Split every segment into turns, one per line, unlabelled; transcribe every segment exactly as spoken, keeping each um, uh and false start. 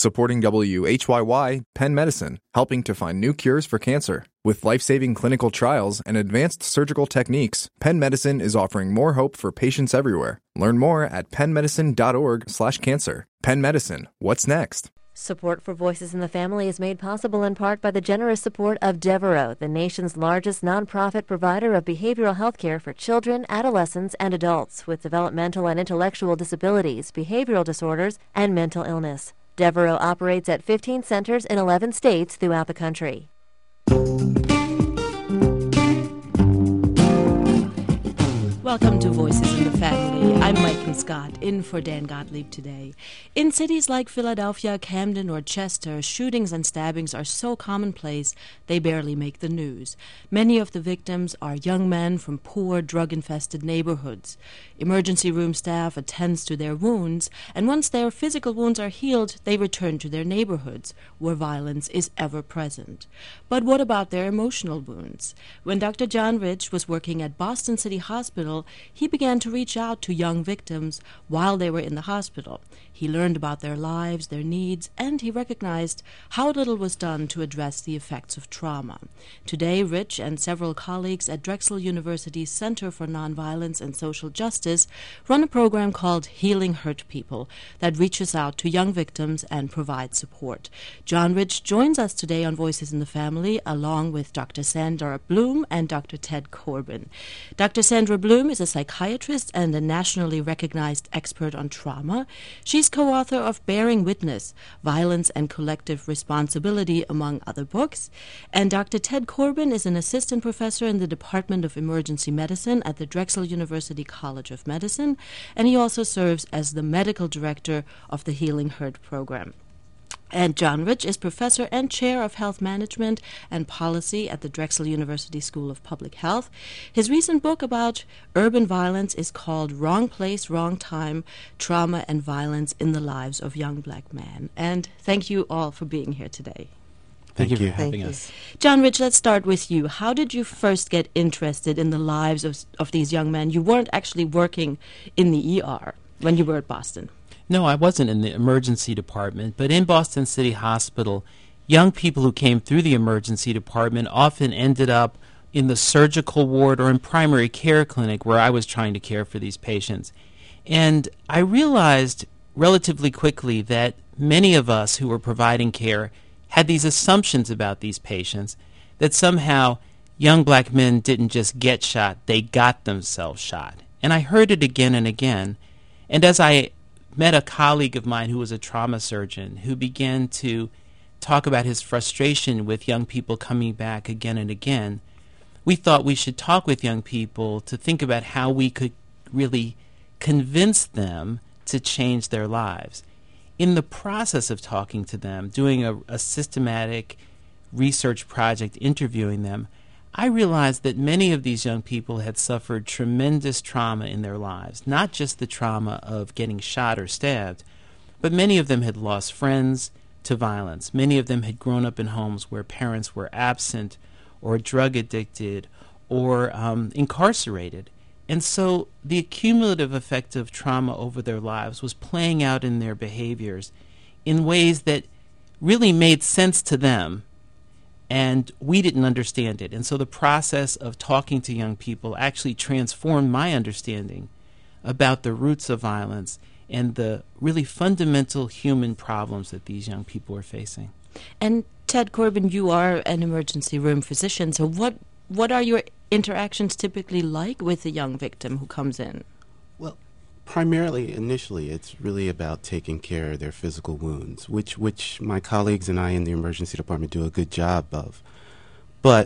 Supporting W H Y Y, Penn Medicine, helping to find new cures for cancer. With life-saving clinical trials and advanced surgical techniques, Penn Medicine is offering more hope for patients everywhere. Learn more at pennmedicine.org slash cancer. Penn Medicine, what's next?
Support for Voices in the Family is made possible in part by the generous support of Devereaux, the nation's largest nonprofit provider of behavioral health care for children, adolescents, and adults with developmental and intellectual disabilities, behavioral disorders, and mental illness. Devereaux operates at fifteen centers in eleven states throughout the country.
Welcome to Voices in the Family. I'm Mike Scott, in for Dan Gottlieb today. In cities like Philadelphia, Camden, or Chester, shootings and stabbings are so commonplace they barely make the news. Many of the victims are young men from poor, drug-infested neighborhoods. Emergency room staff attends to their wounds, and once their physical wounds are healed, they return to their neighborhoods, where violence is ever present. But what about their emotional wounds? When Doctor John Rich was working at Boston City Hospital, he began to reach out to young victims while they were in the hospital. He learned about their lives, their needs, and he recognized how little was done to address the effects of trauma. Today, Rich and several colleagues at Drexel University's Center for Nonviolence and Social Justice run a program called Healing Hurt People that reaches out to young victims and provides support. John Rich joins us today on Voices in the Family, along with Doctor Sandra Bloom and Doctor Ted Corbin. Doctor Sandra Bloom is a psychiatrist and a nationally recognized expert on trauma. She's co-author of Bearing Witness, Violence and Collective Responsibility, among other books. And Doctor Ted Corbin is an assistant professor in the Department of Emergency Medicine at the Drexel University College of Medicine, and he also serves as the medical director of the Healing Hurt program. And John Rich is professor and chair of health management and policy at the Drexel University School of Public Health. His recent book about urban violence is called Wrong Place, Wrong Time, Trauma and Violence in the Lives of Young Black Men. And thank you all for being here today.
Thank, thank you for
thank
having
you.
us.
John Rich, let's start with you. How did you first get interested in the lives of, of these young men? You weren't actually working in the E R when you were at Boston.
No, I wasn't in the emergency department, but in Boston City Hospital, young people who came through the emergency department often ended up in the surgical ward or in primary care clinic where I was trying to care for these patients. And I realized relatively quickly that many of us who were providing care had these assumptions about these patients, that somehow young black men didn't just get shot, they got themselves shot. And I heard it again and again. And as I met a colleague of mine who was a trauma surgeon who began to talk about his frustration with young people coming back again and again, we thought we should talk with young people to think about how we could really convince them to change their lives. In the process of talking to them, doing a, a systematic research project, interviewing them, I realized that many of these young people had suffered tremendous trauma in their lives, not just the trauma of getting shot or stabbed, but many of them had lost friends to violence. Many of them had grown up in homes where parents were absent or drug addicted or um, incarcerated. And so the cumulative effect of trauma over their lives was playing out in their behaviors in ways that really made sense to them, and we didn't understand it. And so the process of talking to young people actually transformed my understanding about the roots of violence and the really fundamental human problems that these young people are facing.
And Ted Corbin, you are an emergency room physician, so what what are your interactions typically like with a young victim who comes in?
Well, primarily, initially, it's really about taking care of their physical wounds, which which my colleagues and I in the emergency department do a good job of. But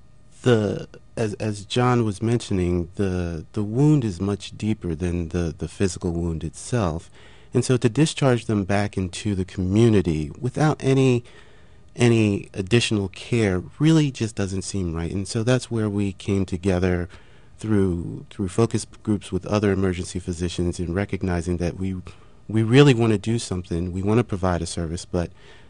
the as as John was mentioning, the the wound is much deeper than the, the physical wound itself. And so to discharge them back into the community without any any additional care really just doesn't seem right. And so that's where we came together through through focus groups with other emergency physicians in recognizing that we we really want to do something. We want to provide a service, but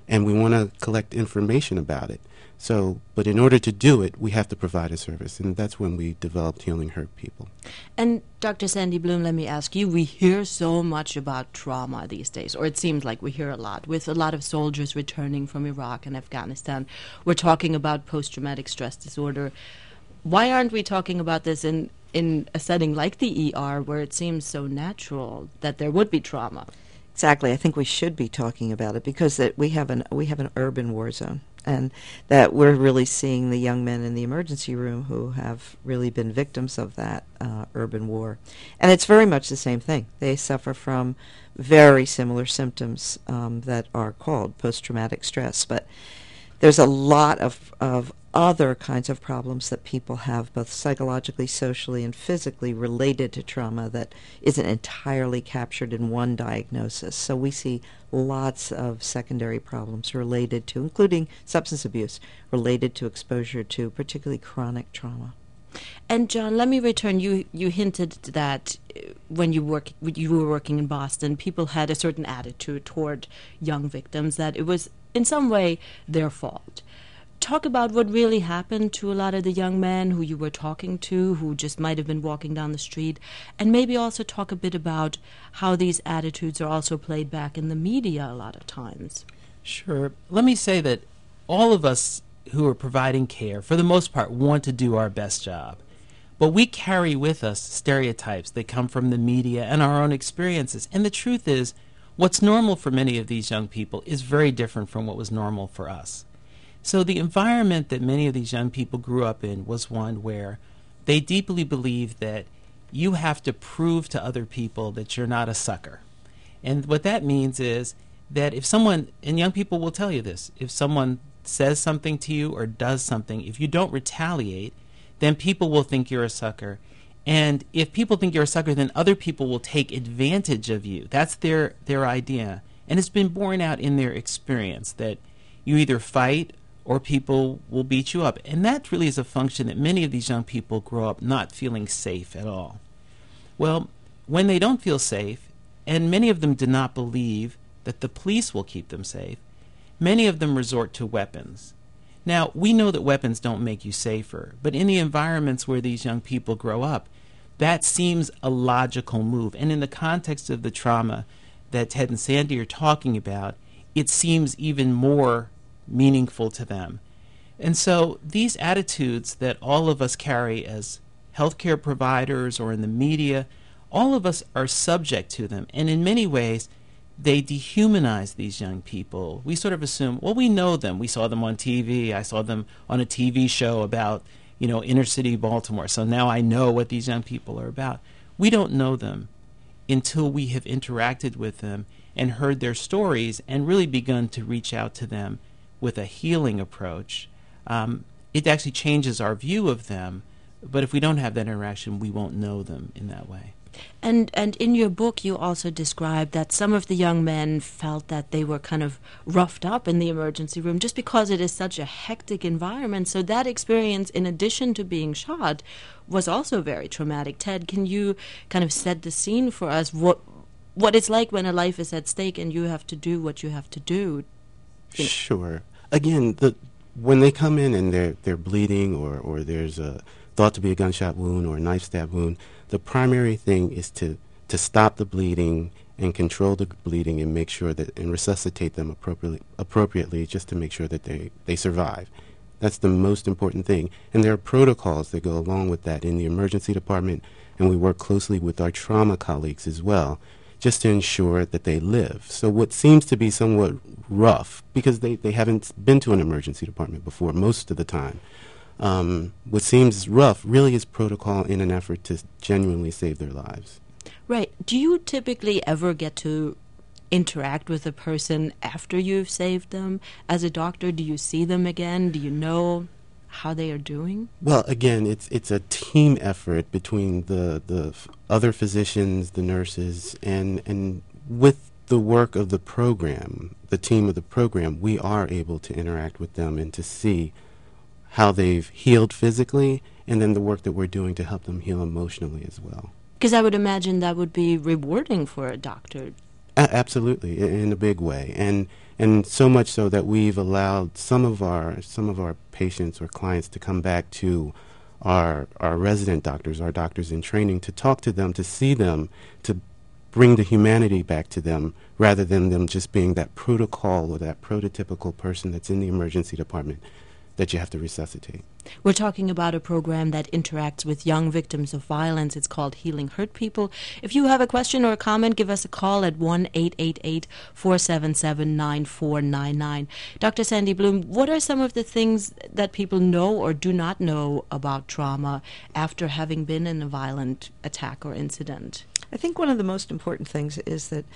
and we want to collect information about it. So, but in order to do it, we have to provide a service, and that's when we developed Healing Hurt People.
And Doctor Sandy Bloom, let me ask you, we hear so much about trauma these days, or it seems like we hear a lot, with a lot of soldiers returning from Iraq and Afghanistan. We're talking about post-traumatic stress disorder. Why aren't we talking about this in, in a setting like the E R, where it seems so natural that there would be trauma?
Exactly. I think we should be talking about it because that we have an we have an urban war zone, and that we're really seeing the young men in the emergency room who have really been victims of that uh, urban war. And it's very much the same thing. They suffer from very similar symptoms um, that are called post-traumatic stress. But there's a lot of, of other kinds of problems that people have, both psychologically, socially, and physically related to trauma that isn't entirely captured in one diagnosis. So we see lots of secondary problems related to, including substance abuse, related to exposure to particularly chronic trauma.
And John, let me return. You you hinted that uh, when you work when you were working in Boston, people had a certain attitude toward young victims, that it was in some way their fault. Talk about what really happened to a lot of the young men who you were talking to, who just might have been walking down the street, and maybe also talk a bit about how these attitudes are also played back in the media a lot of times.
Sure. Let me say that all of us who are providing care, for the most part, want to do our best job. But we carry with us stereotypes that come from the media and our own experiences. And the truth is, what's normal for many of these young people is very different from what was normal for us. So the environment that many of these young people grew up in was one where they deeply believed that you have to prove to other people that you're not a sucker. And what that means is that if someone, and young people will tell you this, if someone says something to you or does something, if you don't retaliate, then people will think you're a sucker. And if people think you're a sucker, then other people will take advantage of you. That's their, their idea. And it's been borne out in their experience that you either fight or people will beat you up. And that really is a function that many of these young people grow up not feeling safe at all. Well, when they don't feel safe, and many of them do not believe that the police will keep them safe, many of them resort to weapons. Now, we know that weapons don't make you safer, but in the environments where these young people grow up, that seems a logical move. And in the context of the trauma that Ted and Sandy are talking about, it seems even more meaningful to them. And so these attitudes that all of us carry as healthcare providers or in the media, all of us are subject to them. And in many ways, they dehumanize these young people. We sort of assume, well, we know them. We saw them on T V. I saw them on a T V show about, you know, inner city Baltimore. So now I know what these young people are about. We don't know them until we have interacted with them and heard their stories and really begun to reach out to them with a healing approach. Um, it actually changes our view of them, but if we don't have that interaction, we won't know them in that way.
And and in your book, you also described that some of the young men felt that they were kind of roughed up in the emergency room just because it is such a hectic environment. So that experience, in addition to being shot, was also very traumatic. Ted, can you kind of set the scene for us, what what it's like when a life is at stake and you have to do what you have to do? You know?
Sure. Again, the when they come in and they're they're bleeding, or, or there's a thought to be a gunshot wound or a knife stab wound, the primary thing is to, to stop the bleeding and control the bleeding and make sure that, and resuscitate them appropriately, appropriately just to make sure that they, they survive. That's the most important thing. And there are protocols that go along with that in the emergency department, and we work closely with our trauma colleagues as well, just to ensure that they live. So what seems to be somewhat rough, because they, they haven't been to an emergency department before most of the time, Um, what seems rough really is protocol in an effort to genuinely save their lives.
Right. Do you typically ever get to interact with a person after you've saved them? As a doctor, do you see them again? Do you know how they are doing?
Well, again, it's it's a team effort between the, the f- other physicians, the nurses, and, and with the work of the program, the team of the program, we are able to interact with them and to see how they've healed physically, and then the work that we're doing to help them heal emotionally as well.
Because I would imagine that would be rewarding for a doctor.
A- absolutely, i- in a big way, and and so much so that we've allowed some of our some of our patients or clients to come back to our our resident doctors, our doctors in training, to talk to them, to see them, to bring the humanity back to them, rather than them just being that protocol or that prototypical person that's in the emergency department that you have to resuscitate.
We're talking about a program that interacts with young victims of violence. It's called Healing Hurt People. If you have a question or a comment, give us a call at one eight eight eight, four seven seven, nine four nine nine. Doctor Sandy Bloom, what are some of the things that people know or do not know about trauma after having been in a violent attack or incident?
I think one of the most important things is that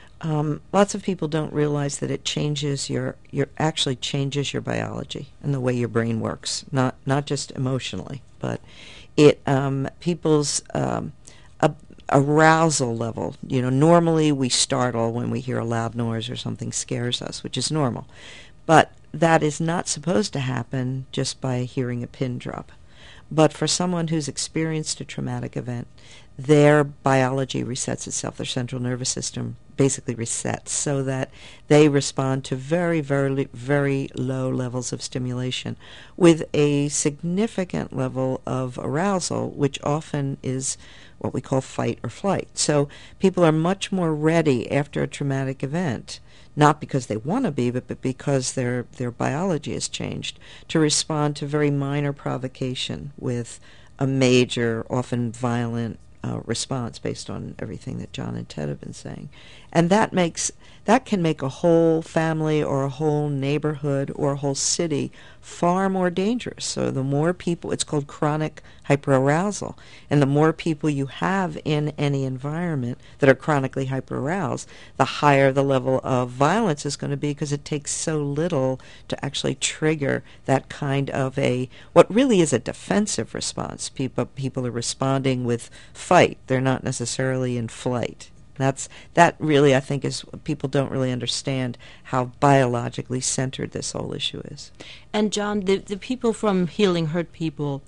Um, lots of people don't realize that it changes your, your actually changes your biology and the way your brain works, not not just emotionally, but it um, people's um, a, arousal level. You know, normally we startle when we hear a loud noise or something scares us, which is normal, but that is not supposed to happen just by hearing a pin drop. But for someone who's experienced a traumatic event, their biology resets itself, their central nervous system basically resets, so that they respond to very, very, very low levels of stimulation with a significant level of arousal, which often is what we call fight or flight. So people are much more ready after a traumatic event, not because they want to be, but, but because their, their biology has changed, to respond to very minor provocation with a major, often violent uh, response based on everything that John and Ted have been saying. And that makes that can make a whole family or a whole neighborhood or a whole city far more dangerous. So the more people, it's called chronic hyperarousal, and the more people you have in any environment that are chronically hyperaroused, the higher the level of violence is going to be, because it takes so little to actually trigger that kind of a, what really is a defensive response. People, people are responding with fight. They're not necessarily in flight. That's that really, I think, is people don't really understand how biologically centered this whole issue is.
And John, the the people from Healing Hurt People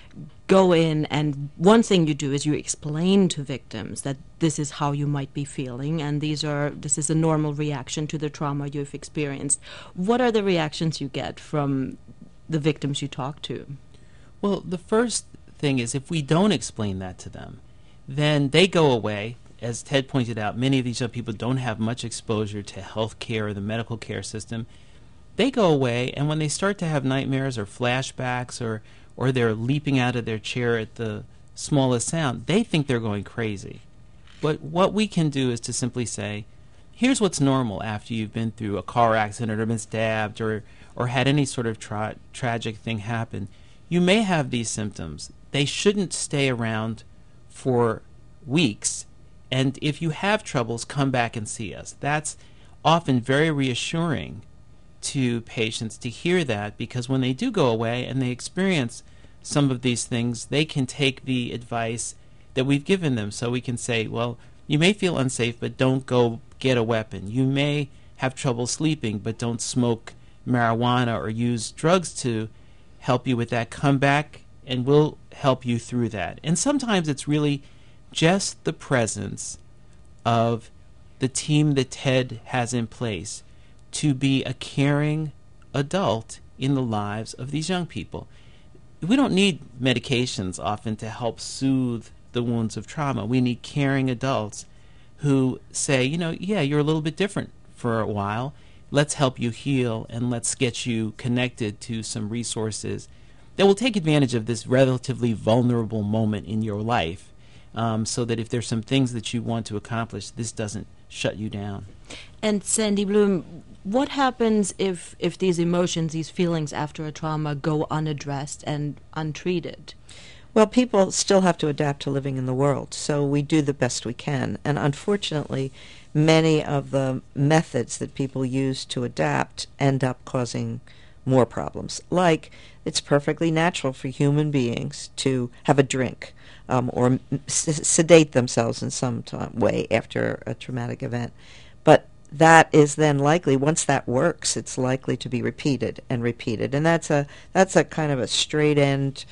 go in, and one thing you do is you explain to victims that this is how you might be feeling, and these are this is a normal reaction to the trauma you've experienced. What are the reactions you get from the victims you talk to?
Well, the first thing is, if we don't explain that to them, then they go away. As Ted pointed out, many of these young people don't have much exposure to health care or the medical care system. They go away, and when they start to have nightmares or flashbacks, or, or they're leaping out of their chair at the smallest sound, they think they're going crazy. But what we can do is to simply say, here's what's normal after you've been through a car accident or been stabbed or, or had any sort of tra- tragic thing happen. You may have these symptoms. They shouldn't stay around for weeks. And if you have troubles, come back and see us. That's often very reassuring to patients to hear that, because when they do go away and they experience some of these things, they can take the advice that we've given them. So we can say, well, you may feel unsafe, but don't go get a weapon. You may have trouble sleeping, but don't smoke marijuana or use drugs to help you with that. Come back and we'll help you through that. And sometimes it's really just the presence of the team that Ted has in place to be a caring adult in the lives of these young people. We don't need medications often to help soothe the wounds of trauma. We need caring adults who say, you know, yeah, you're a little bit different for a while. Let's help you heal, and let's get you connected to some resources that will take advantage of this relatively vulnerable moment in your life. Um, so that if there's some things that you want to accomplish, this doesn't shut you down.
And Sandy Bloom, what happens if, if these emotions, these feelings after a trauma go unaddressed and untreated?
Well, people still have to adapt to living in the world, so we do the best we can. And unfortunately, many of the methods that people use to adapt end up causing more problems. Like, it's perfectly natural for human beings to have a drink um, or s- sedate themselves in some t- way after a traumatic event. But that is then likely, once that works, it's likely to be repeated and repeated. And that's a that's a kind of a straight-end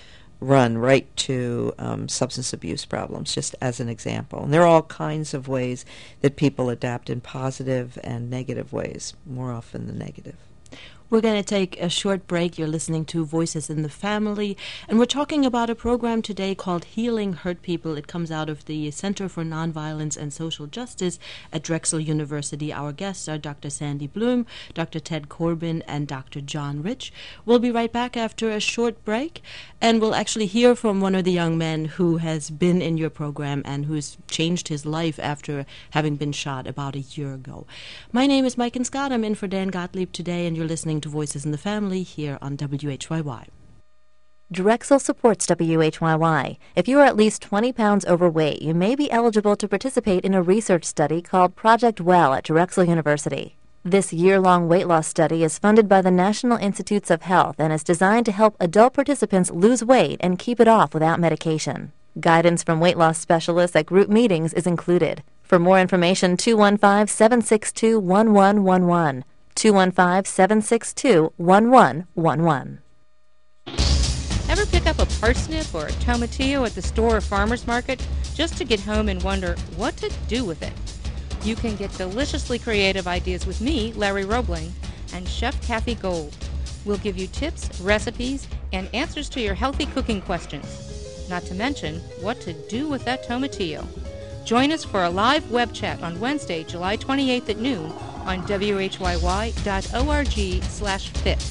run right to um, substance abuse problems, just as an example. And there are all kinds of ways that people adapt in positive and negative ways, more often than negative.
We're going to take a short break. You're listening to Voices in the Family, and we're talking about a program today called Healing Hurt People. It comes out of the Center for Nonviolence and Social Justice at Drexel University. Our guests are Doctor Sandy Bloom, Doctor Ted Corbin, and Doctor John Rich. We'll be right back after a short break, and we'll actually hear from one of the young men who has been in your program and who's changed his life after having been shot about a year ago. My name is Mike and Scott. I'm in for Dan Gottlieb today, and you're listening to Voices in the Family here on W H Y Y.
Drexel supports W H Y Y. If you are at least twenty pounds overweight, you may be eligible to participate in a research study called Project Well at Drexel University. This year-long weight loss study is funded by the National Institutes of Health and is designed to help adult participants lose weight and keep it off without medication. Guidance from weight loss specialists at group meetings is included. For more information, two one five, seven six two, one one one one. two one five, seven six two, one one one one.
Ever pick up a parsnip or a tomatillo at the store or farmer's market just to get home and wonder what to do with it? You can get deliciously creative ideas with me, Larry Roebling, and Chef Kathy Gold. We'll give you tips, recipes, and answers to your healthy cooking questions. Not to mention what to do with that tomatillo. Join us for a live web chat on Wednesday, July twenty-eighth at noon on W H Y Y dot org slash fit.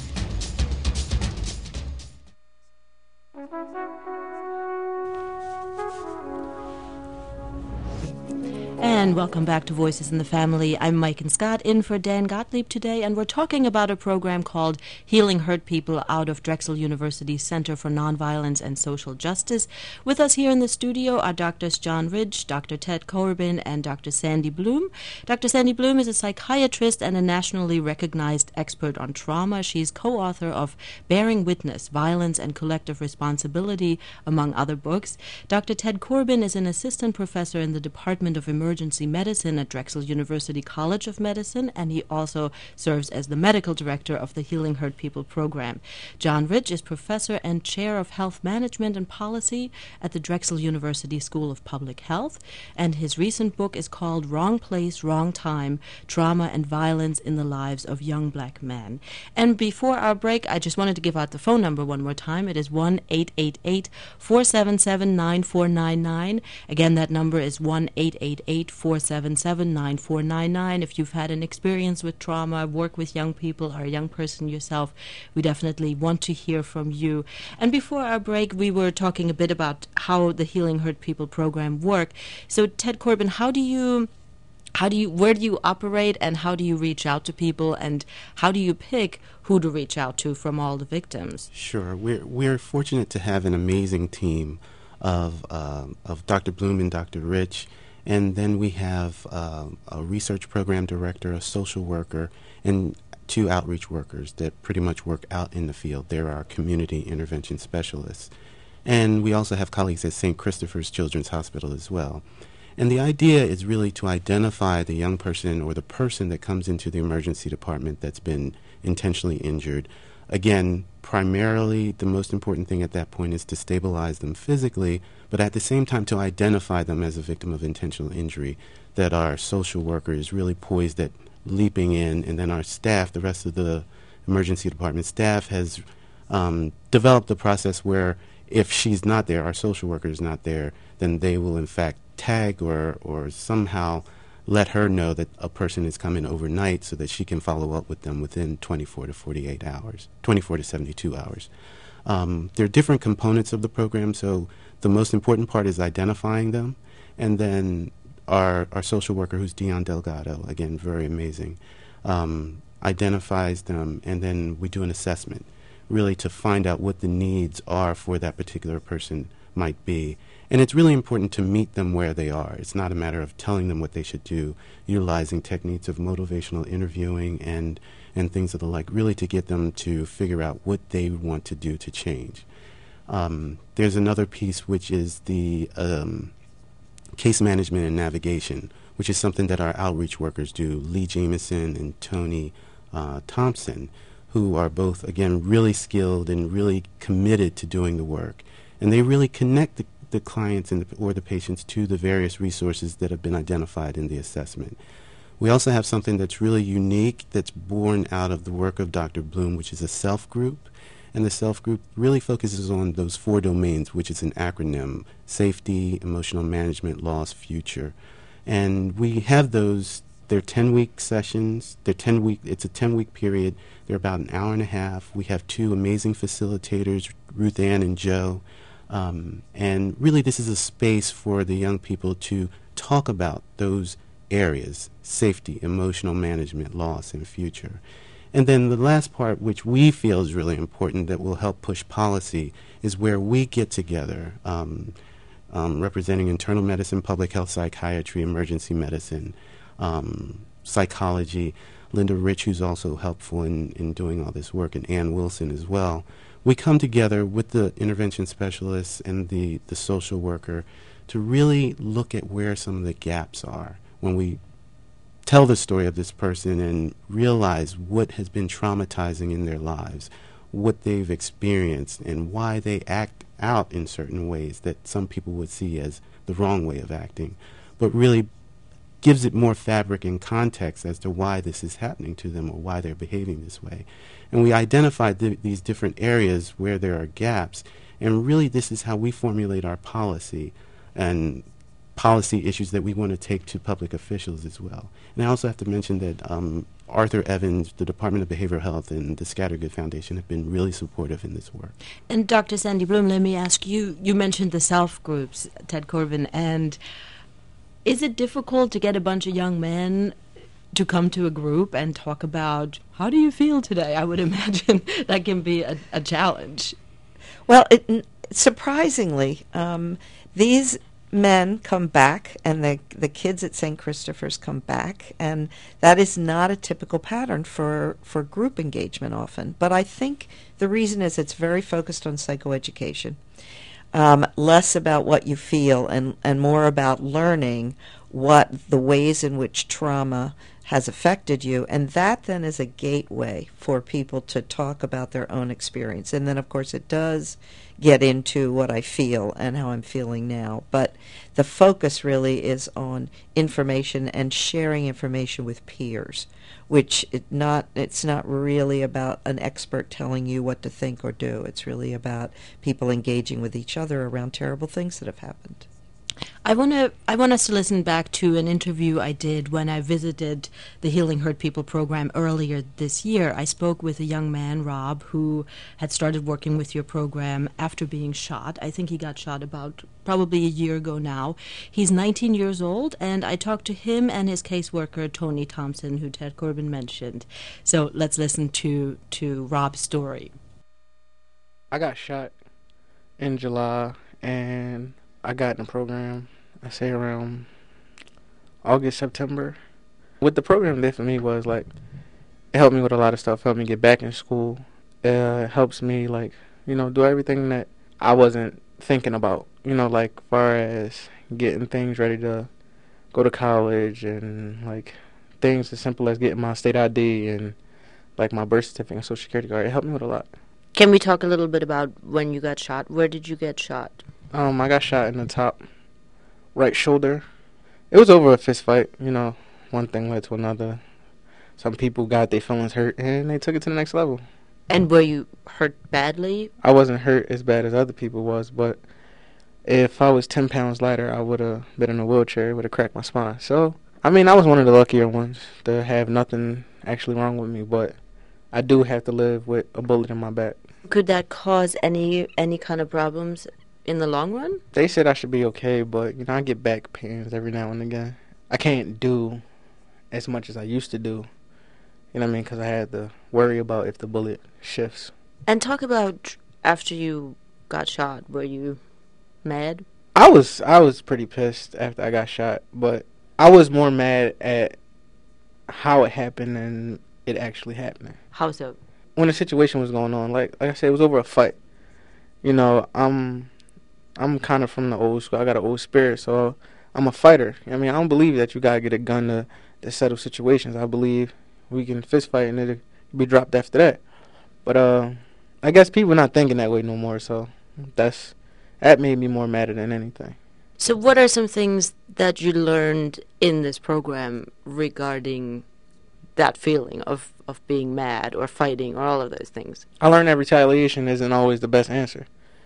And welcome back to Voices in the Family. I'm Mike and Scott, in for Dan Gottlieb today, and we're talking about a program called Healing Hurt People out of Drexel University's Center for Nonviolence and Social Justice. With us here in the studio are Doctors John Rich, Doctor Ted Corbin, and Doctor Sandy Bloom. Doctor Sandy Bloom is a psychiatrist and a nationally recognized expert on trauma. She's co-author of Bearing Witness, Violence and Collective Responsibility, among other books. Doctor Ted Corbin is an assistant professor in the Department of Emergency Medicine at Drexel University College of Medicine, and he also serves as the medical director of the Healing Hurt People program. John Rich is professor and chair of health management and policy at the Drexel University School of Public Health, and his recent book is called Wrong Place, Wrong Time, Trauma and Violence in the Lives of Young Black Men. And before our break, I just wanted to give out the phone number one more time. It is one eight eight eight, four seven seven, nine four nine nine. Again, that number is one eight eight eight, four seven seven, nine four nine nine. If you've had an experience with trauma, work with young people, or a young person yourself, we definitely want to hear from you. And before our break, we were talking a bit about how the Healing Hurt People program work. So, Ted Corbin, how do you, how do you, where do you operate, and how do you reach out to people, and how do you pick who to reach out to from all the victims?
Sure, we're we're fortunate to have an amazing team of uh, of Doctor Bloom and Doctor Rich. And then we have uh, a research program director, a social worker, and two outreach workers that pretty much work out in the field. They're our community intervention specialists. And we also have colleagues at Saint Christopher's Children's Hospital as well. And the idea is really to identify the young person or the person that comes into the emergency department that's been intentionally injured. Again, primarily the most important thing at that point is to stabilize them physically, but at the same time to identify them as a victim of intentional injury, that our social worker is really poised at leaping in, and then our staff, the rest of the emergency department staff, has um, developed a process where if she's not there, our social worker is not there, then they will in fact tag or, or somehow let her know that a person is coming overnight so that she can follow up with them within twenty-four to forty-eight hours, twenty-four to seventy-two hours. Um, there are different components of the program, so the most important part is identifying them, and then our, our social worker, who's Dion Delgado, again, very amazing, um, identifies them, and then we do an assessment, really to find out what the needs are for that particular person might be. And it's really important to meet them where they are. It's not a matter of telling them what they should do, utilizing techniques of motivational interviewing and, and things of the like, really to get them to figure out what they want to do to change. Um, there's another piece, which is the um, case management and navigation, which is something that our outreach workers do, Lee Jameson and Tony uh, Thompson, who are both, again, really skilled and really committed to doing the work. and they really connect the, the clients and the, or the patients to the various resources that have been identified in the assessment. We also have something that's really unique that's born out of the work of Doctor Bloom, which is a self group. And the self group really focuses on those four domains, which is an acronym: safety, emotional management, loss, future. And we have those, they're ten-week sessions. They're ten week, it's a ten-week period. They're about an hour and a half. We have two amazing facilitators, Ruth Ann and Joe. Um, and really this is a space for the young people to talk about those areas: safety, emotional management, loss, and future. And then the last part, which we feel is really important that will help push policy, is where we get together, um, um, representing internal medicine, public health, psychiatry, emergency medicine, um, psychology. Linda Rich, who's also helpful in, in doing all this work, and Ann Wilson as well. We come together with the intervention specialists and the, the social worker to really look at where some of the gaps are when we tell the story of this person and realize what has been traumatizing in their lives, what they've experienced, and why they act out in certain ways that some people would see as the wrong way of acting, but really gives it more fabric and context as to why this is happening to them or why they're behaving this way. And we identified th- these different areas where there are gaps, and really this is how we formulate our policy and policy issues that we want to take to public officials as well. And I also have to mention that um, Arthur Evans, the Department of Behavioral Health, and the Scattergood Foundation have been really supportive in this work.
And Doctor Sandy Bloom, let me ask you, you mentioned the self groups, Ted Corbin, and is it difficult to get a bunch of young men to come to a group and talk about, how do you feel today? I would imagine that can be a, a challenge.
Well, it, surprisingly, um, these men come back, and the the kids at Saint Christopher's come back, and that is not a typical pattern for, for group engagement often. But I think the reason is it's very focused on psychoeducation, um, less about what you feel and, and more about learning what the ways in which trauma has affected you, and that then is a gateway for people to talk about their own experience. And then, of course, it does get into what I feel and how I'm feeling now. But the focus really is on information and sharing information with peers, which it not it's not really about an expert telling you what to think or do. It's really about people engaging with each other around terrible things that have happened.
I want to. I want us to listen back to an interview I did when I visited the Healing Hurt People program earlier this year. I spoke with a young man, Rob, who had started working with your program after being shot. I think he got shot about probably a year ago now. He's nineteen years old, and I talked to him and his caseworker, Tony Thompson, who Ted Corbin mentioned. So let's listen to to Rob's story.
I got shot in July, and I got in the program, I say around August, September. What the program did for me was, like, it helped me with a lot of stuff, helped me get back in school. Uh, it helps me, like, you know, do everything that I wasn't thinking about, you know, like, far as getting things ready to go to college and, like, things as simple as getting my state I D and, like, my birth certificate and social security card. It helped me with a lot.
Can we talk a little bit about when you got shot? Where did you get shot?
Um, I got shot in the top right shoulder. It was over a fist fight, you know. One thing led to another. Some people got their feelings hurt, and they took it to the next level.
And were you hurt badly?
I wasn't hurt as bad as other people was, but if I was ten pounds lighter, I would have been in a wheelchair. It would have cracked my spine. So, I mean, I was one of the luckier ones to have nothing actually wrong with me, but I do have to live with a bullet in my back.
Could that cause any any kind of problems in the long run?
They said I should be okay, but, you know, I get back pains every now and again. I can't do as much as I used to do, you know what I mean, because I had to worry about if the bullet shifts.
And talk about after you got shot. Were you mad?
I was I was pretty pissed after I got shot, but I was more mad at how it happened than it actually happening.
How so?
When the situation was going on, like like I said, it was over a fight. You know, I'm I'm kind of from the old school. I got an old spirit, so I'm a fighter. I mean, I don't believe that you gotta get a gun to, to settle situations. I believe we can fist fight and it'll be dropped after that. But uh, I guess people not thinking that way no more. So that's That made me more madder than anything.
So what are some things that you learned in this program regarding that feeling of, of being mad or fighting or all of those things?
I learned that retaliation isn't always the best answer.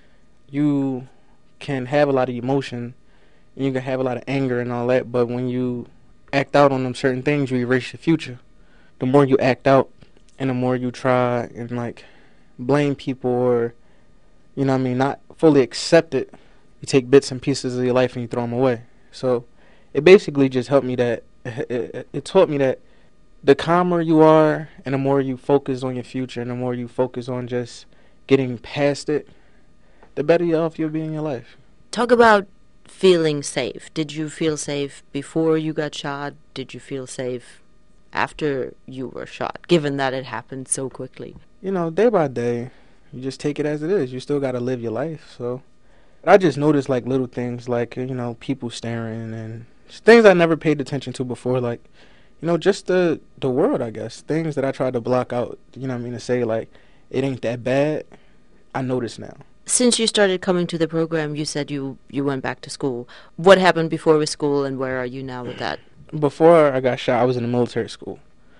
You can have a lot of emotion, and you can have a lot of anger and all that, but when you act out on them certain things, you erase your future. The more you act out, and the more you try and, like, blame people or, you know what I mean, not fully accept it, you take bits and pieces of your life and you throw them away. So it basically just helped me that, it, it, it taught me that the calmer you are and the more you focus on your future and the more you focus on just getting past it, the better off you'll be in your life.
Talk about feeling safe. Did you feel safe before you got shot? Did you feel safe after you were shot, given that it happened so quickly?
You know, day by day, you just take it as it is. You still got to live your life. So I just noticed, like, little things, like, you know, people staring and things I never paid attention to before, like, you know, just the the world, I guess. Things that I tried to block out, you know what I mean, to say, like, it ain't that bad, I notice now.
Since you started coming to the program, you said you, you went back to school. What happened before with school, and where are you now with that?
Before I got shot, I was in a military school.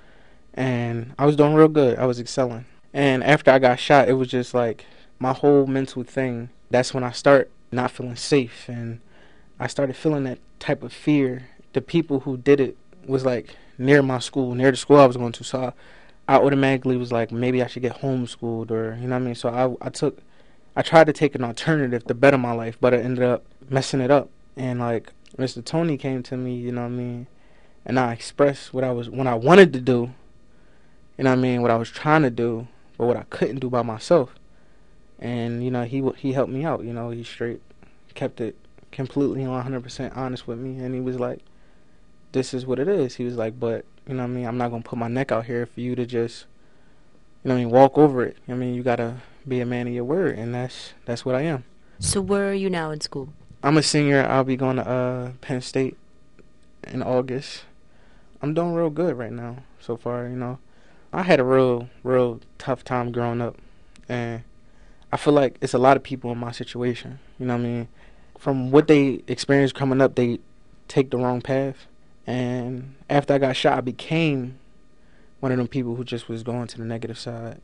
And I was doing real good. I was excelling. And after I got shot, it was just like my whole mental thing. That's when I start not feeling safe. And I started feeling that type of fear. The people who did it was, like, near my school, near the school I was going to. So I, I automatically was like, maybe I should get homeschooled, or, you know what I mean? So I, I took... I tried to take an alternative to better my life, but I ended up messing it up. And, like, Mister Tony came to me, you know what I mean, and I expressed what I was, what I wanted to do, you know what I mean, what I was trying to do, but what I couldn't do by myself. And, you know, he he helped me out, you know, he straight kept it completely one hundred percent honest with me, and he was like, this is what it is. He was like, but, you know what I mean, I'm not going to put my neck out here for you to just, you know what I mean, walk over it. I mean, you got to be a man of your word, and that's that's what I am.
So where are you now in school?
I'm a senior. I'll be going to uh, Penn State in August. I'm doing real good right now so far, you know. I had a real, real tough time growing up, and I feel like it's a lot of people in my situation, you know what I mean? From what they experienced coming up, they take the wrong path, and after I got shot, I became one of them people who just was going to the negative side.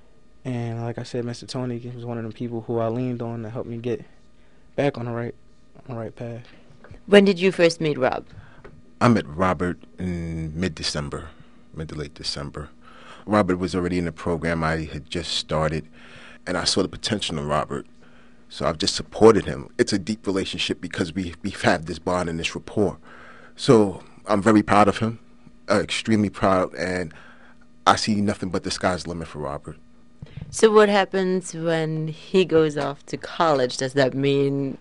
And like I said, Mister Tony was one of them people who I leaned on to help me get back on the right on the right path.
When did you first meet Rob?
I met Robert in mid-December, mid to late December. Robert was already in the program. I had just started, and I saw the potential in Robert. So I've just supported him. It's a deep relationship because we, we have this bond and this rapport. So I'm very proud of him, uh, extremely proud, and I see nothing but the sky's the limit for Robert.
So what happens when he goes off to college? Does that mean...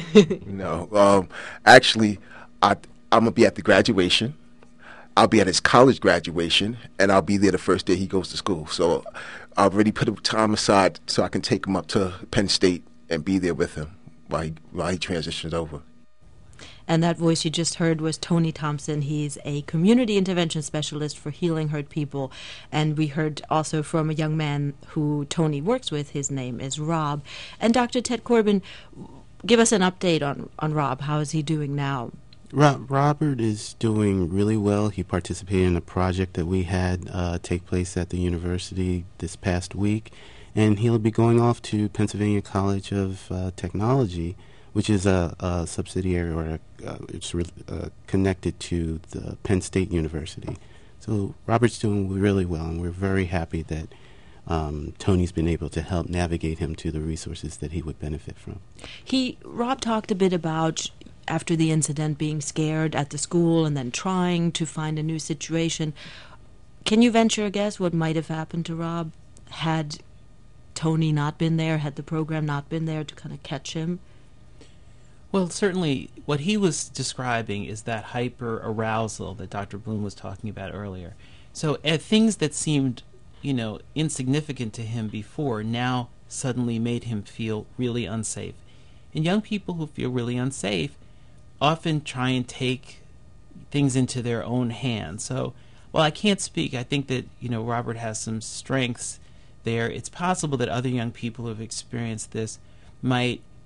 No. no. Um, actually, I, I'm going to be at the graduation. I'll be at his college graduation, and I'll be there the first day he goes to school. So I've already put time aside so I can take him up to Penn State and be there with him while he, while he transitions over.
And that voice you just heard was Tony Thompson. He's a community intervention specialist for healing hurt people. And we heard also from a young man who Tony works with. His name is Rob. And Doctor Ted Corbin, give us an update on, on Rob. How is he doing now?
Rob, Robert is doing really well. He participated in a project that we had uh, take place at the university this past week. And he'll be going off to Pennsylvania College of uh, Technology, which is a, a subsidiary or a, uh, it's re- uh, connected to the Penn State University. So Robert's doing really well, and we're very happy that um, Tony's been able to help navigate him to the resources that he would benefit from.
He Rob talked a bit about, after the incident, being scared at the school and then trying to find a new situation. Can you venture a guess what might have happened to Rob had Tony not been there, had the program not been there to kind of catch him?
Well, certainly what he was describing is that hyper-arousal that Doctor Bloom was talking about earlier. So uh, things that seemed, you know, insignificant to him before now suddenly made him feel really unsafe. And young people who feel really unsafe often try and take things into their own hands. So while I can't speak, I think that, you know, Robert has some strengths there. It's possible that other young people who have experienced this might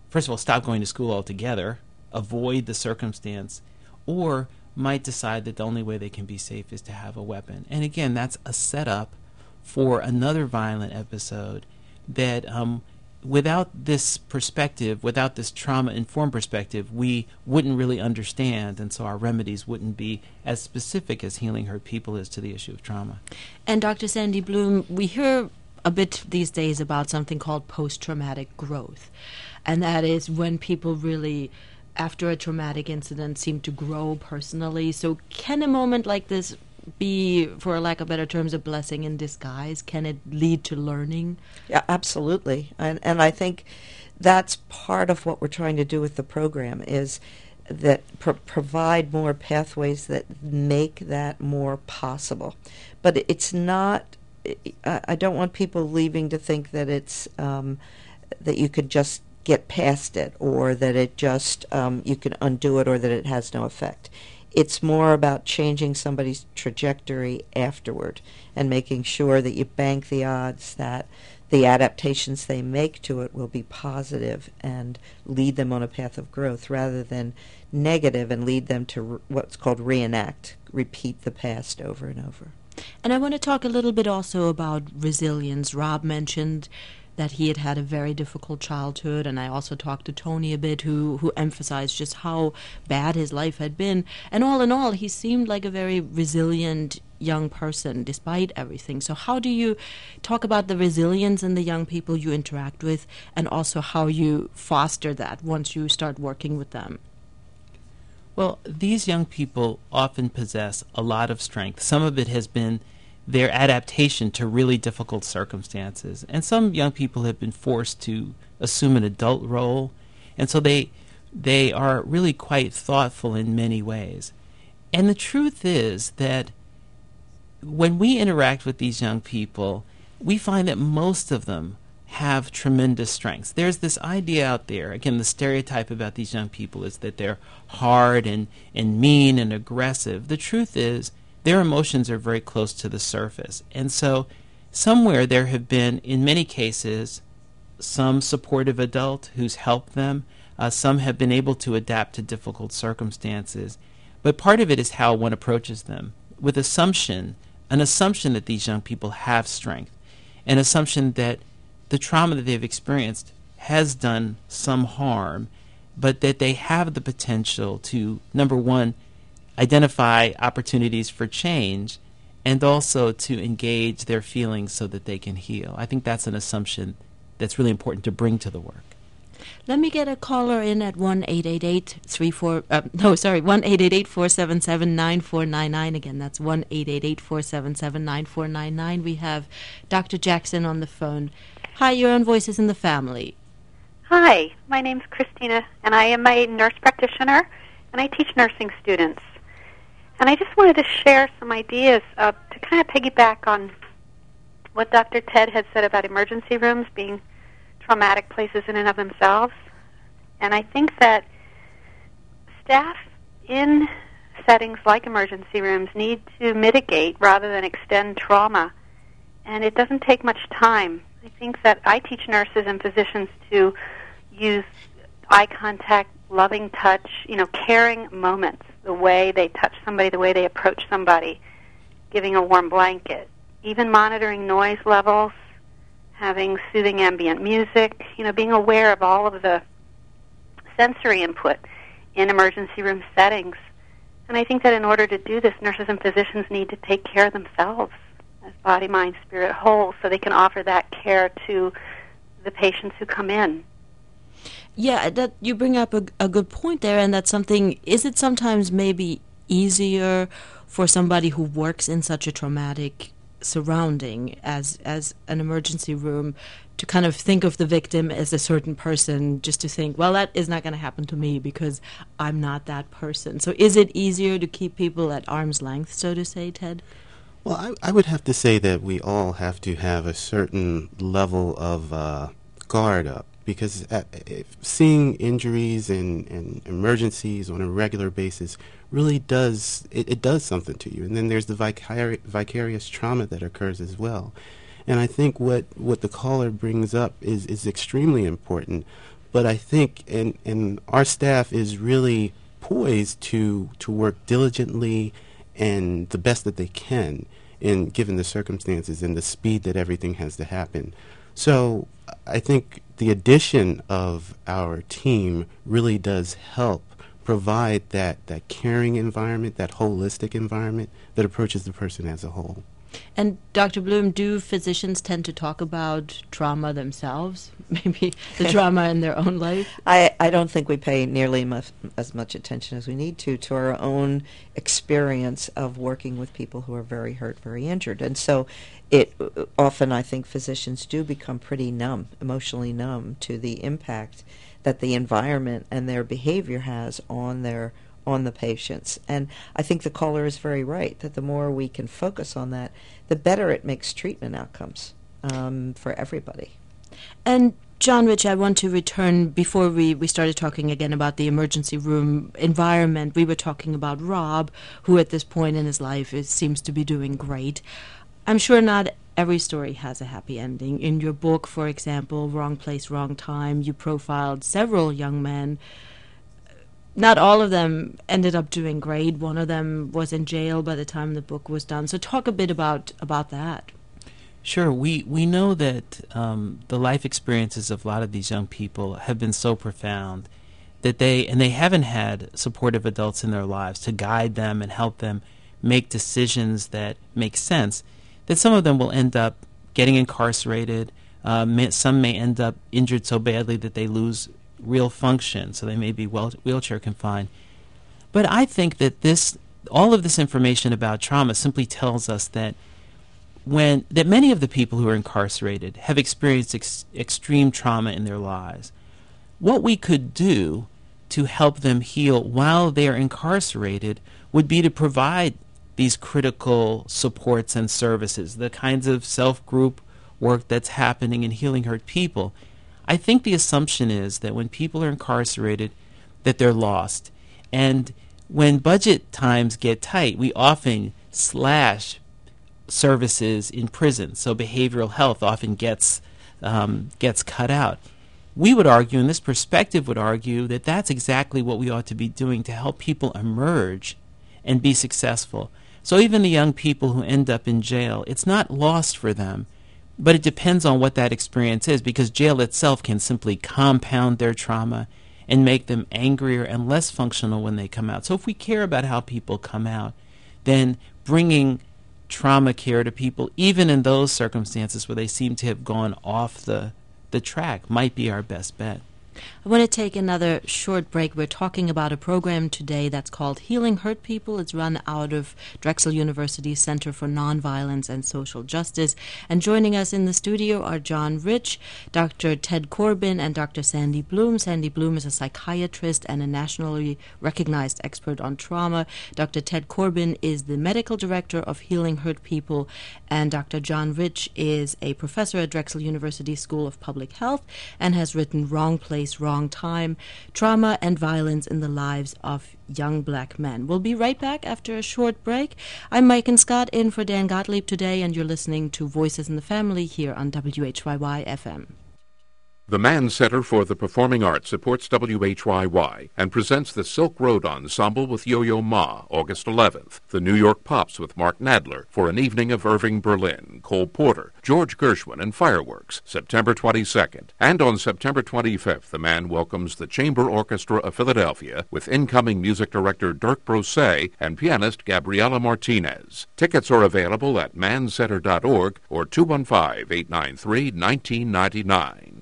first of all, stop going to school altogether, avoid the circumstance, or might decide that the only way they can be safe is to have a weapon. And again, that's a setup for another violent episode that um, without this perspective, without this trauma-informed perspective, we wouldn't really understand, and so our remedies wouldn't be as specific as Healing Hurt People is to the issue of trauma.
And Doctor Sandy Bloom, we hear a bit these days about something called post-traumatic growth, and that is when people really, after a traumatic incident, seem to grow personally. So can a moment like this be, for lack of better terms, a blessing in disguise? Can it lead to learning?
Yeah, absolutely. And and I think that's part of what we're trying to do with the program, is that pro- provide more pathways that make that more possible. But it's not, I, I don't want people leaving to think that it's, um, that you could just get past it, or that it just, um, you can undo it, or that it has no effect. It's more about changing somebody's trajectory afterward and making sure that you bank the odds that the adaptations they make to it will be positive and lead them on a path of growth, rather than negative and lead them to re- what's called reenact, repeat the past over and over.
And I want to talk a little bit also about resilience. Rob mentioned that he had had a very difficult childhood, and I also talked to Tony a bit, who, who emphasized just how bad his life had been. And all in all, he seemed like a very resilient young person, despite everything. So how do you talk about the resilience in the young people you interact with, and also how you foster that once you start working with them?
Well, these young people often possess a lot of strength. Some of it has been their adaptation to really difficult circumstances. And some young people have been forced to assume an adult role, and so they they are really quite thoughtful in many ways. And the truth is that when we interact with these young people, we find that most of them have tremendous strengths. There's this idea out there, again, the stereotype about these young people is that they're hard and, and mean and aggressive. The truth is their emotions are very close to the surface. And so somewhere there have been, in many cases, some supportive adult who's helped them. Uh, some have been able to adapt to difficult circumstances. But part of it is how one approaches them, with assumption, an assumption that these young people have strength, an assumption that the trauma that they've experienced has done some harm, but that they have the potential to, number one, identify opportunities for change, and also to engage their feelings so that they can heal. I think that's an assumption that's really important to bring to the work.
Let me get a caller in at one eight eight eight three four uh, no sorry one eight eight eight four seven seven nine four nine nine. Again, that's one eight eight eight four seven seven nine four nine nine. We have Doctor Jackson on the phone. Hi, you're on Voices in the Family.
Hi, my name's Christina, and I am a nurse practitioner, and I teach nursing students. And I just wanted to share some ideas uh, to kind of piggyback on what Doctor Ted had said about emergency rooms being traumatic places in and of themselves. And I think that staff in settings like emergency rooms need to mitigate rather than extend trauma. And it doesn't take much time. I think that I teach nurses and physicians to use eye contact, loving touch, you know, caring moments, the way they touch somebody, the way they approach somebody, giving a warm blanket, even monitoring noise levels, having soothing ambient music, you know, being aware of all of the sensory input in emergency room settings. And I think that in order to do this, nurses and physicians need to take care of themselves as body, mind, spirit whole, so they can offer that care to the patients who come in.
Yeah, that you bring up a, a good point there, and that's something, is it sometimes maybe easier for somebody who works in such a traumatic surrounding as as an emergency room to kind of think of the victim as a certain person, just to think, well, that is not going to happen to me because I'm not that person. So is it easier to keep people at arm's length, so to say, Ted?
Well, I, I would have to say that we all have to have a certain level of uh, guard up, because uh, if seeing injuries and, and emergencies on a regular basis really does, it, it does something to you. And then there's the vicari- vicarious trauma that occurs as well. And I think what, what the caller brings up is, is extremely important. But I think, and, and our staff is really poised to, to work diligently and the best that they can in given the circumstances and the speed that everything has to happen. So I think the addition of our team really does help provide that, that caring environment, that holistic environment that approaches the person as a whole.
And Doctor Bloom, do physicians tend to talk about trauma themselves? Maybe the trauma in their own life?
I, I don't think we pay nearly much, as much attention as we need to to our own experience of working with people who are very hurt, very injured. And so it often, I think, physicians do become pretty numb, emotionally numb to the impact that the environment and their behavior has on their on the patients. And I think the caller is very right, that the more we can focus on that, the better it makes treatment outcomes um, for everybody.
And John Rich, I want to return, before we, we started talking again about the emergency room environment, we were talking about Rob, who at this point in his life is, seems to be doing great. I'm sure not every story has a happy ending. In your book, for example, Wrong Place, Wrong Time, you profiled several young men. Not all of them ended up doing great. One of them was in jail by the time the book was done. So talk a bit about, about that.
Sure. We, we know that um, the life experiences of a lot of these young people have been so profound that they, and they haven't had supportive adults in their lives to guide them and help them make decisions that make sense, that some of them will end up getting incarcerated. Uh, may, some may end up injured so badly that they lose real function, so they may be well, wheelchair confined. But I think that this, all of this information about trauma simply tells us that when that many of the people who are incarcerated have experienced ex- extreme trauma in their lives. What we could do to help them heal while they are incarcerated would be to provide these critical supports and services, the kinds of self-group work that's happening in Healing Hurt People. I think the assumption is that when people are incarcerated, that they're lost. And when budget times get tight, we often slash services in prison. So behavioral health often gets um, gets cut out. We would argue, and this perspective would argue, that that's exactly what we ought to be doing to help people emerge and be successful. So even the young people who end up in jail, it's not lost for them. But it depends on what that experience is, because jail itself can simply compound their trauma and make them angrier and less functional when they come out. So if we care about how people come out, then bringing trauma care to people, even in those circumstances where they seem to have gone off the, the track, might be our best bet.
I want to take another short break. We're talking about a program today that's called Healing Hurt People. It's run out of Drexel University's Center for Nonviolence and Social Justice. And joining us in the studio are John Rich, Doctor Ted Corbin, and Doctor Sandy Bloom. Sandy Bloom is a psychiatrist and a nationally recognized expert on trauma. Doctor Ted Corbin is the medical director of Healing Hurt People. And Doctor John Rich is a professor at Drexel University School of Public Health and has written Wrong Place, Wrong Time, Trauma and Violence in the Lives of Young Black Men. We'll be right back after a short break. I'm Mike Scott in for Dan Gottlieb today, and you're listening to Voices in the Family here on W H Y Y F M.
The Mann Center for the Performing Arts supports W H Y Y and presents the Silk Road Ensemble with Yo-Yo Ma, August eleventh, the New York Pops with Mark Nadler for an evening of Irving Berlin, Cole Porter, George Gershwin, and fireworks, September twenty-second. And on September twenty-fifth, the Mann welcomes the Chamber Orchestra of Philadelphia with incoming music director Dirk Brosset and pianist Gabriela Martinez. Tickets are available at mann center dot org or two one five, eight nine three, one nine nine nine.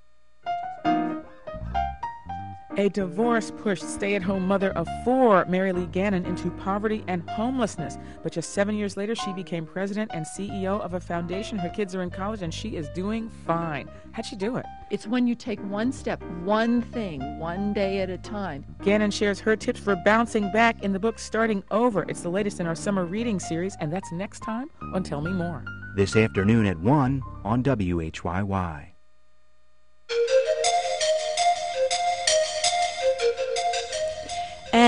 A divorce pushed stay-at-home mother of four, Mary Lee Gannon, into poverty and homelessness. But just seven years later, she became president and C E O of a foundation. Her kids are in college, and she is doing fine. How'd she do it?
It's when you take one step, one thing, one day at a time.
Gannon shares her tips for bouncing back in the book Starting Over. It's the latest in our summer reading series, and that's next time on Tell Me More.
This afternoon at one on W H Y Y.
And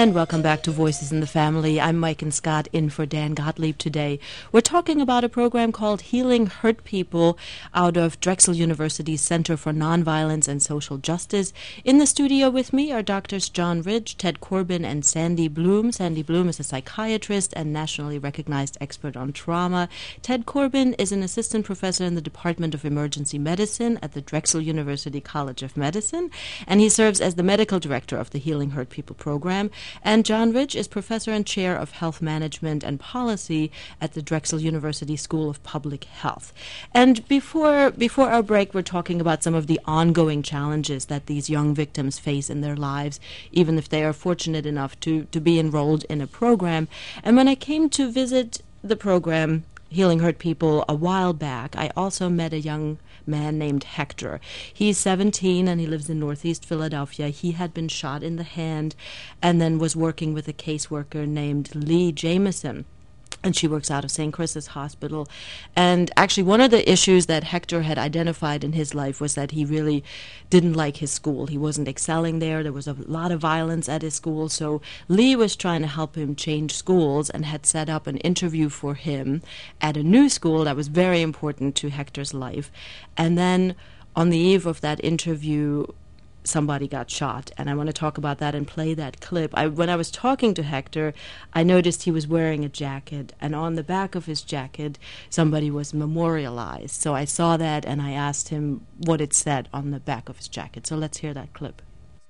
And welcome back to Voices in the Family. I'm Mike and Scott, in for Dan Gottlieb today. We're talking about a program called Healing Hurt People out of Drexel University's Center for Nonviolence and Social Justice. In the studio with me are Doctors John Ridge, Ted Corbin, and Sandy Bloom. Sandy Bloom is a psychiatrist and nationally recognized expert on trauma. Ted Corbin is an assistant professor in the Department of Emergency Medicine at the Drexel University College of Medicine, and he serves as the medical director of the Healing Hurt People program. And John Ridge is professor and chair of health management and policy at the Drexel University School of Public Health. And before before our break, we're talking about some of the ongoing challenges that these young victims face in their lives, even if they are fortunate enough to, to be enrolled in a program. And when I came to visit the program, Healing Hurt People, a while back, I also met a young man named Hector. He's seventeen and he lives in Northeast Philadelphia. He had been shot in the hand and then was working with a caseworker named Lee Jameson. And she works out of Saint Chris's Hospital. And actually one of the issues that Hector had identified in his life was that he really didn't like his school. He wasn't excelling there. There was a lot of violence at his school. So Lee was trying to help him change schools and had set up an interview for him at a new school that was very important to Hector's life. And then on the eve of that interview, somebody got shot, and I want to talk about that and play that clip. I, when I was talking to Hector, I noticed he was wearing a jacket, and on the back of his jacket, somebody was memorialized. So I saw that, and I asked him what it said on the back of his jacket. So let's hear that clip.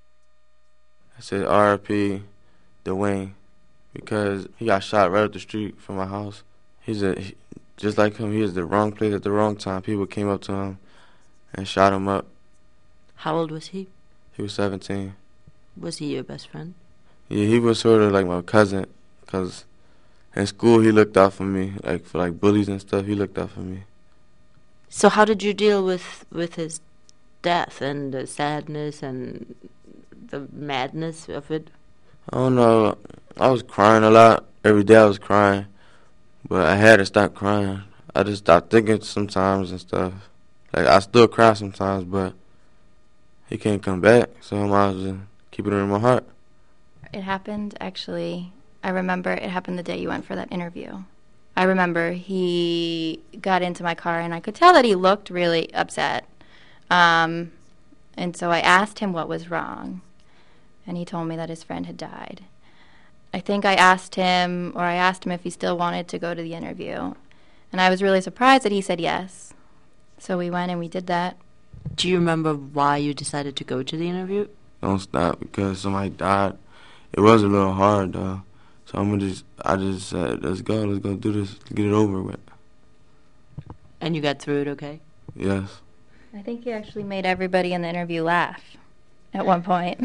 I said R I P Dwayne, because he got shot right up the street from my house. He's a he, just like him. He was the wrong place at the wrong time. People came up to him and shot him up.
How old was he?
He was seventeen.
Was he your best friend?
Yeah, he was sort of like my cousin, because in school he looked out for me, like for like bullies and stuff. He looked out for me.
So how did you deal with, with his death and the sadness and the madness of it?
I don't know. I was crying a lot. Every day I was crying, but I had to stop crying. I just stopped thinking sometimes and stuff. Like, I still cry sometimes, but he can't come back, so I might as well keep it in my heart.
It happened, actually, I remember it happened the day you went for that interview. I remember he got into my car, and I could tell that he looked really upset. Um, and so I asked him what was wrong, and he told me that his friend had died. I think I asked him, or I asked him if he still wanted to go to the interview, and I was really surprised that he said yes. So we went and we did that.
Do you remember why you decided to go to the interview?
Don't stop, because somebody died. It was a little hard, though. So I'm gonna just, I just said, let's go, let's go do this, get it over with.
And you got through it okay?
Yes.
I think he actually made everybody in the interview laugh at one point.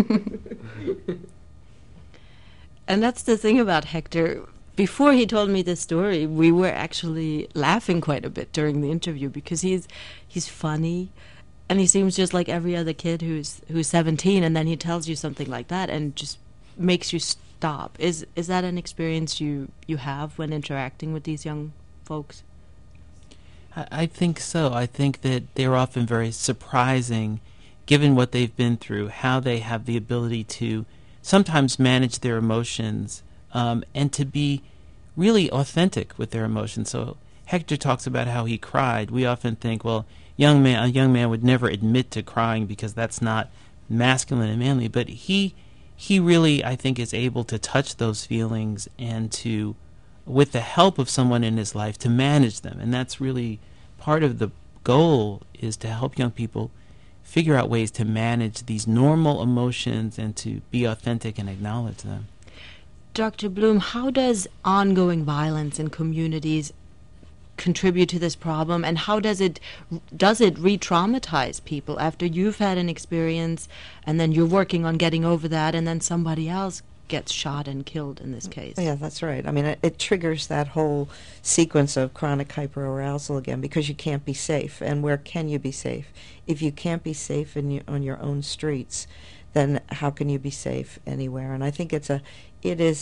And that's the thing about Hector. Before he told me this story, we were actually laughing quite a bit during the interview because he's he's funny, and he seems just like every other kid who's who's seventeen, and then he tells you something like that and just makes you stop. Is is that an experience you, you have when interacting with these young folks?
I, I think so. I think that they're often very surprising, given what they've been through, how they have the ability to sometimes manage their emotions um, and to be really authentic with their emotions. So Hector talks about how he cried. We often think, well, young man, a young man would never admit to crying because that's not masculine and manly. But he, he really, I think, is able to touch those feelings and to, with the help of someone in his life, to manage them. And that's really part of the goal, is to help young people figure out ways to manage these normal emotions and to be authentic and acknowledge them.
Doctor Bloom, how does ongoing violence in communities contribute to this problem, and how does it does it re-traumatize people after you've had an experience and then you're working on getting over that, and then somebody else gets shot and killed in this case?
Yeah, that's right. I mean, it, it triggers that whole sequence of chronic hyperarousal again, because you can't be safe. And where can you be safe? If you can't be safe in your, on your own streets, then how can you be safe anywhere? And I think it's a, it is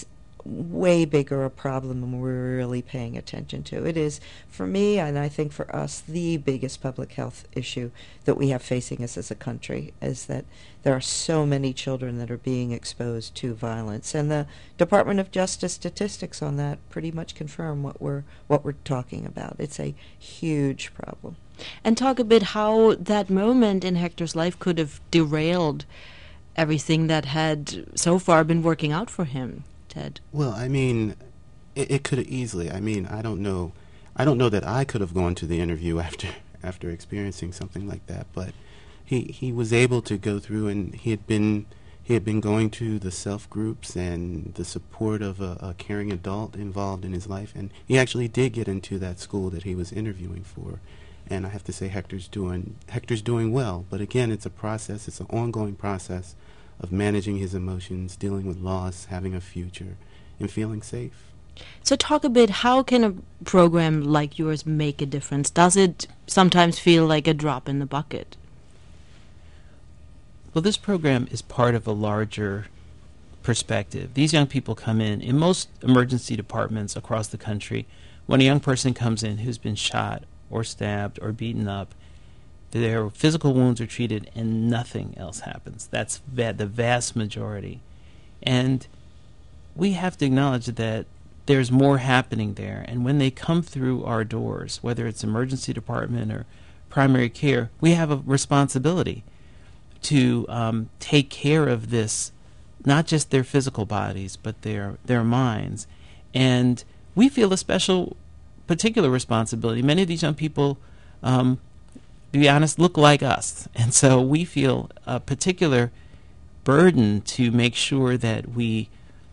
way bigger a problem than we're really paying attention to. It is, for me, and I think for us, the biggest public health issue that we have facing us as a country, is that there are so many children that are being exposed to violence. And the Department of Justice statistics on that pretty much confirm what we're what we're talking about. It's a huge problem.
And talk a bit how that moment in Hector's life could have derailed everything that had so far been working out for him, Ted.
Well, I mean, it, it could have easily. I mean, I don't know. I don't know that I could have gone to the interview after after experiencing something like that. But he he was able to go through, and he had been he had been going to the self groups and the support of a, a caring adult involved in his life, and he actually did get into that school that he was interviewing for. And I have to say, Hector's doing Hector's doing well. But again, it's a process. It's an ongoing process of managing his emotions, dealing with loss, having a future, and feeling safe.
So talk a bit, how can a program like yours make a difference? Does it sometimes feel like a drop in the bucket?
Well, this program is part of a larger perspective. These young people come in. In most emergency departments across the country, when a young person comes in who's been shot or stabbed or beaten up, their physical wounds are treated and nothing else happens. That's va- the vast majority. And we have to acknowledge that there's more happening there. And when they come through our doors, whether it's emergency department or primary care, we have a responsibility to um, take care of this, not just their physical bodies, but their their minds. And we feel a special, particular responsibility. Many of these young people, um, to be honest, look like us. And so we feel a particular burden to make sure that we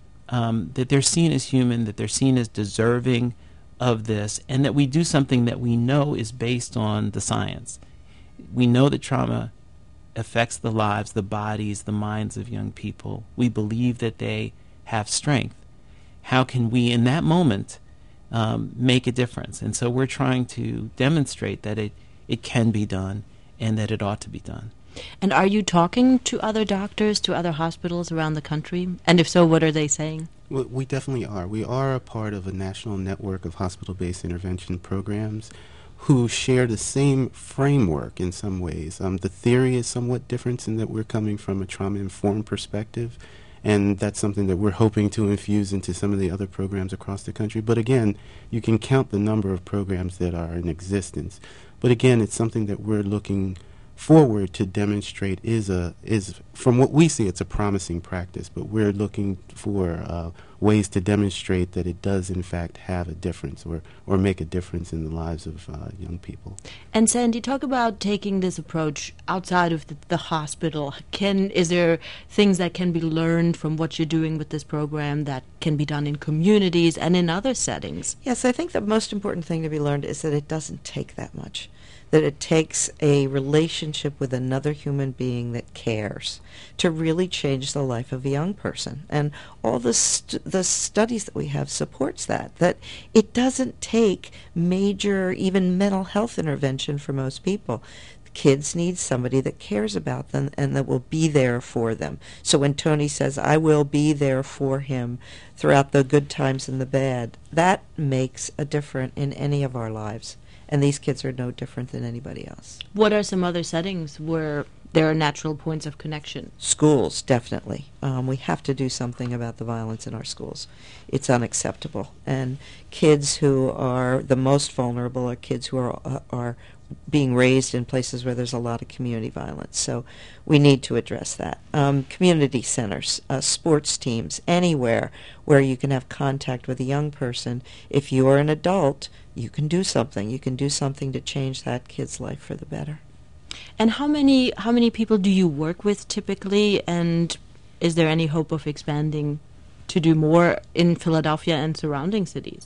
um, that they're seen as human, that they're seen as deserving of this, and that we do something that we know is based on the science. We know that trauma affects the lives, the bodies, the minds of young people. We believe that they have strength. How can we, in that moment, um, make a difference? And so we're trying to demonstrate that it, it can be done and that it ought to be done.
And are you talking to other doctors, to other hospitals around the country? And if so, what are they saying?
Well, we definitely are. We are a part of a national network of hospital-based intervention programs who share the same framework in some ways. Um, the theory is somewhat different in that we're coming from a trauma-informed perspective, and that's something that we're hoping to infuse into some of the other programs across the country. But again, you can count the number of programs that are in existence. But again, it's something that we're looking forward to demonstrate is a is from what we see, it's a promising practice, but we're looking for uh, ways to demonstrate that it does in fact have a difference or or make a difference in the lives of uh, young people.
And Sandy, talk about taking this approach outside of the, the hospital. Can is there things that can be learned from what you're doing with this program that can be done in communities and in other settings?
Yes, I think the most important thing to be learned is that it doesn't take that much. That it takes a relationship with another human being that cares to really change the life of a young person. And all the st- the studies that we have supports that, that it doesn't take major, even mental health intervention for most people. Kids need somebody that cares about them and that will be there for them. So when Tony says, I will be there for him throughout the good times and the bad, that makes a difference in any of our lives. And these kids are no different than anybody else.
What are some other settings where there are natural points of connection?
Schools, definitely. Um, we have to do something about the violence in our schools. It's unacceptable. And kids who are the most vulnerable are kids who are uh, are being raised in places where there's a lot of community violence. So we need to address that. Um, community centers, uh, sports teams, anywhere where you can have contact with a young person. If you are an adult, you can do something. You can do something to change that kid's life for the better.
And how many how many people do you work with typically, and is there any hope of expanding to do more in Philadelphia and surrounding cities?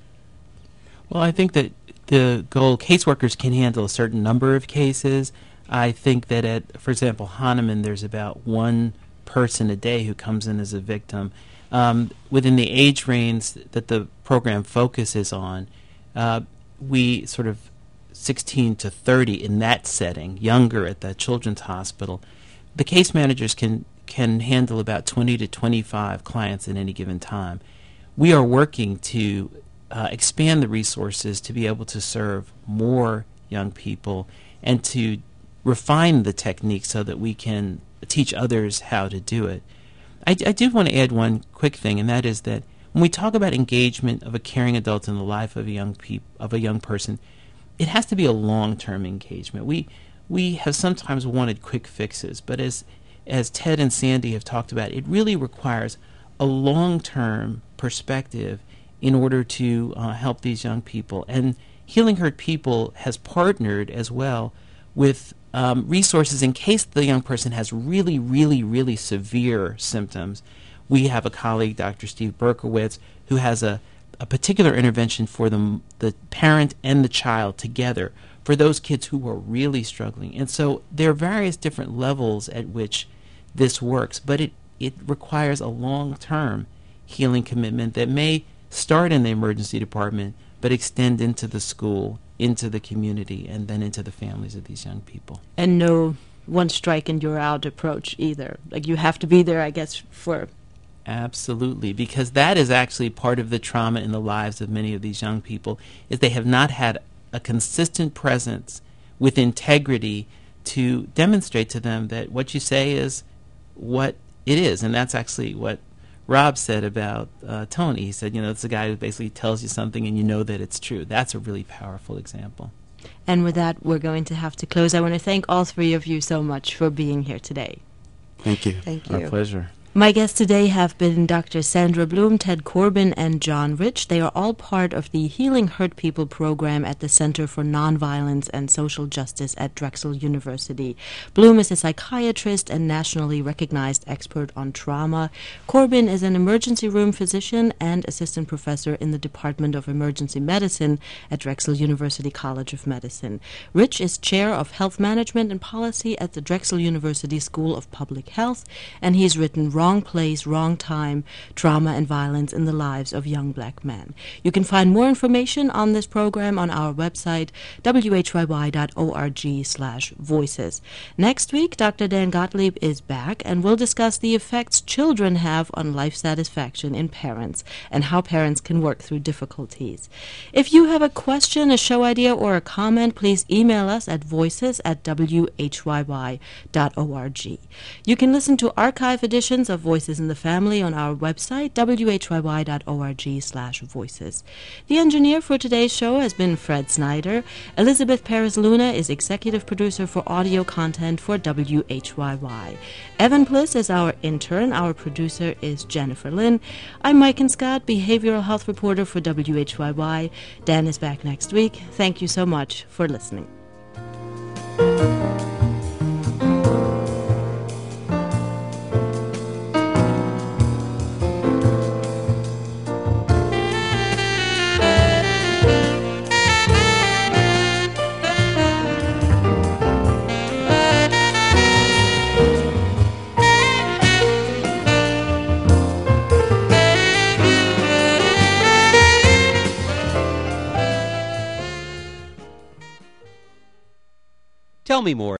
Well, I think that the goal, caseworkers can handle a certain number of cases. I think that at, for example, Hahnemann, there's about one person a day who comes in as a victim. Um, within the age range that the program focuses on, uh, we sort of sixteen to thirty in that setting, younger at the Children's Hospital. The case managers can, can handle about twenty to twenty-five clients at any given time. we are working to uh, expand the resources to be able to serve more young people and to refine the technique so that we can teach others how to do it. I, I do want to add one quick thing, and that is that when we talk about engagement of a caring adult in the life of a young peop- of a young person, it has to be a long-term engagement. We we have sometimes wanted quick fixes, but as as Ted and Sandy have talked about, it really requires a long-term perspective in order to uh, help these young people. And Healing Hurt People has partnered as well with um, resources in case the young person has really, really, really severe symptoms. We have a colleague, Doctor Steve Berkowitz, who has a, a particular intervention for the, the parent and the child together for those kids who are really struggling. And so there are various different levels at which this works, but it, it requires a long-term healing commitment that may start in the emergency department but extend into the school, into the community, and then into the families of these young people.
And no one strike and you're out approach either. Like, you have to be there, I guess, for...
Absolutely, because that is actually part of the trauma in the lives of many of these young people, is they have not had a consistent presence with integrity to demonstrate to them that what you say is what it is. And that's actually what Rob said about uh, Tony. He said, you know, it's a guy who basically tells you something and you know that it's true. That's a really powerful example.
And with that, we're going to have to close. I want to thank all three of you so much for being here today.
Thank you.
Thank you.
Our pleasure.
My guests today have been Doctor Sandra Bloom, Ted Corbin, and John Rich. They are all part of the Healing Hurt People program at the Center for Nonviolence and Social Justice at Drexel University. Bloom is a psychiatrist and nationally recognized expert on trauma. Corbin is an emergency room physician and assistant professor in the Department of Emergency Medicine at Drexel University College of Medicine. Rich is chair of health management and policy at the Drexel University School of Public Health, and he's written Wrong Place, Wrong Time, Trauma and Violence in the Lives of Young Black Men. You can find more information on this program on our website, w h y y dot org slash voices. Next week, Doctor Dan Gottlieb is back, and we'll discuss the effects children have on life satisfaction in parents and how parents can work through difficulties. If you have a question, a show idea, or a comment, please email us at voices at w h y y dot org. You can listen to archive editions of Voices in the Family on our website, w h y y dot org slash voices. The engineer for today's show has been Fred Snyder. Elizabeth Perez-Luna is executive producer for audio content for W H Y Y. Evan Bliss is our intern. Our producer is Jennifer Lynn. I'm Mike and Scott, behavioral health reporter for W H Y Y. Dan is back next week. Thank you so much for listening.
Tell me more.